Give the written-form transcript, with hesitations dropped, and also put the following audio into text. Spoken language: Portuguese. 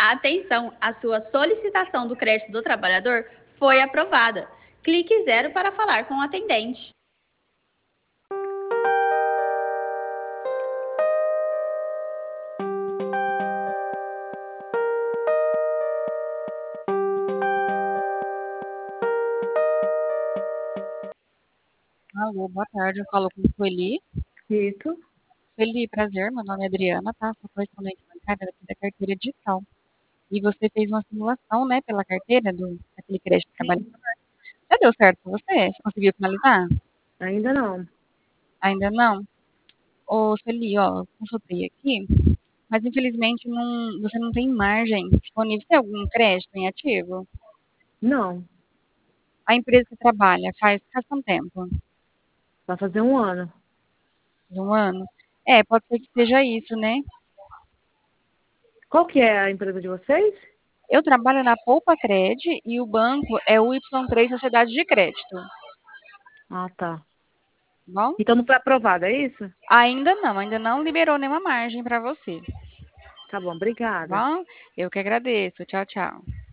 Atenção, a sua solicitação do crédito do trabalhador foi aprovada. Clique 0 para falar com o atendente. Alô, boa tarde. Eu falo com Sueli. Isso. Sueli, prazer. Meu nome é Adriana, tá? Sou correspondente bancária daqui da carteira digital. E você fez uma simulação, né, pela carteira daquele crédito trabalhador. Sim. Já deu certo pra você? Você conseguiu finalizar? Ainda não. Ainda não? Ô, Sueli, ó, eu consultei aqui, mas infelizmente você não tem margem disponível. Tem algum crédito em ativo? Não. A empresa que trabalha faz quanto tempo? Vai fazer um ano. De um ano? É, pode ser que seja isso, né? Qual que é a empresa de vocês? Eu trabalho na Poupa Cred e o banco é o Y3 Sociedade de Crédito. Ah, tá. Bom? Então não foi aprovado, é isso? Ainda não liberou nenhuma margem para você. Tá bom, obrigada. Bom? Eu que agradeço. Tchau, tchau.